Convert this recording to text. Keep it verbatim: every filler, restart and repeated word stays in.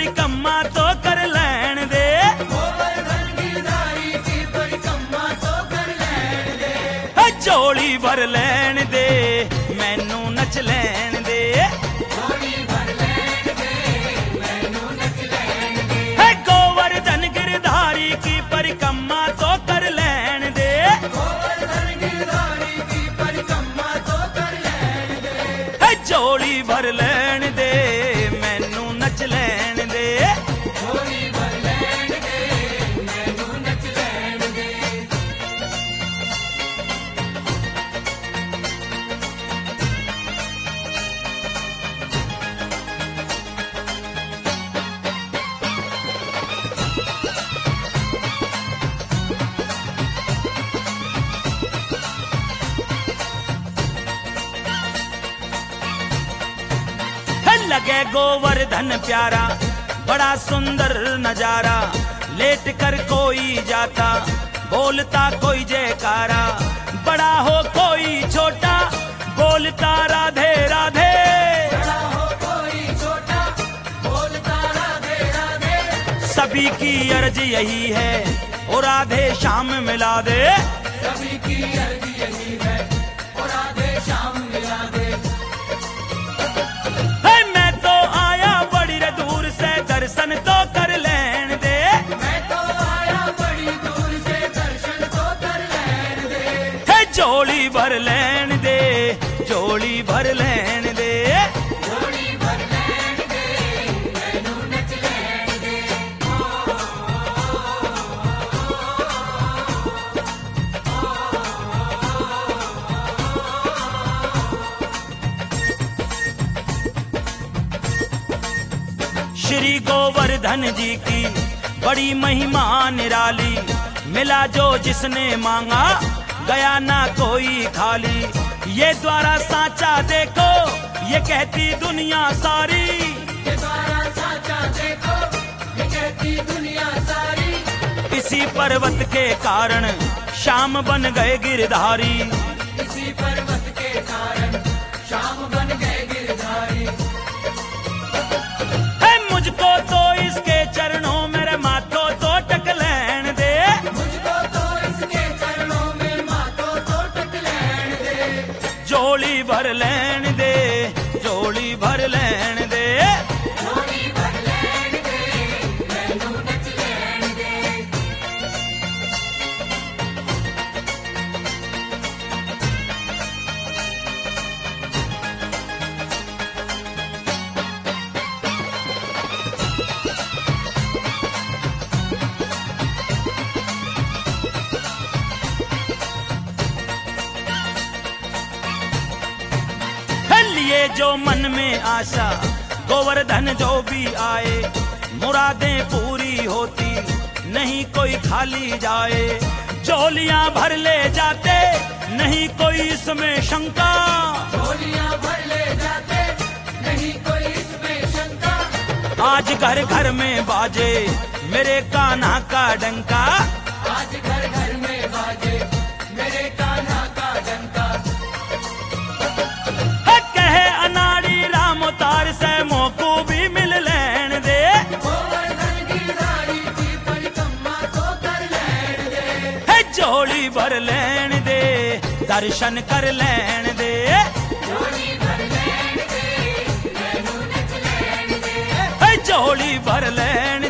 परिक्रमा तो कर लैन दे, गोवर्धन गिरधारी की परिक्रमा तो कर लैन दे, झोली भर लैन दे मैनू नच लैन दे, झोली भर लैन दे मैनू नच लैन दे, गोवर्धन गिरधारी की परिक्रमा तो कर लैन दे, गोवर्धन गिरधारी की परिक्रमा तो कर लैन दे, झोली भर लैन दे मैनू नच लैन दे, झोली भर लैन दे मैनू नच लैन दे। लगे गोवर्धन प्यारा बड़ा सुंदर नजारा, लेट कर कोई जाता बोलता कोई जयकारा, बड़ा हो कोई छोटा बोलता राधे राधे, बड़ा हो कोई छोटा बोलता राधे राधे, सभी की अर्ज यही है ओ राधे श्याम मिला दे, सभी की अर्ज यही है और राधे श्याम मिला दे, दर्शन तो कर लैन दे, मैं तो आया बड़ी दूर से दर्शन तो कर लैन दे, झोली भर लैन दे झोली भर लैन दे, झोली भर लैन दे मैनू नच लैन दे। श्री गोवर्धन जी की बड़ी महिमा निराली, मिला जो जिसने मांगा गया ना कोई खाली, ये द्वारा साचा देखो ये कहती दुनिया सारी, ये द्वारा साचा देखो ये कहती दुनिया सारी, इसी पर्वत के कारण श्याम बन गए गिरधारी, इसी पर्वत के कारण श्याम बन गए गिरधारी, मुझको तो इसके चरणों मेरे माथो तो टक लैन दे, मुझको तो इसके चरणों में माथो तो टक लैन दे, झोली भर लैन दे झोली भर लैन दे, झोली भर लैन दे मैनू नच लैन दे। लिए जो मन में आशा गोवर्धन जो भी आए, मुरादें पूरी होती नहीं कोई खाली जाए, झोलियां भर ले जाते नहीं कोई इसमें शंका, झोलियां भर ले जाते नहीं कोई इसमें शंका, आज घर घर में बाजे मेरे कान्हा का डंका, आज घर घर में बाजे मेरे कान्हा का डंका, कहे अनाड़ी राम तार से मोकू भी मिल लैन दे, गोवर्धन गिरधारी की परिक्रमा तो कर लैन दे, झोली भर लैन दे दर्शन कर लैन दे, झोली भर लैन दे मैनू नच लैन दे, झोली भर लैन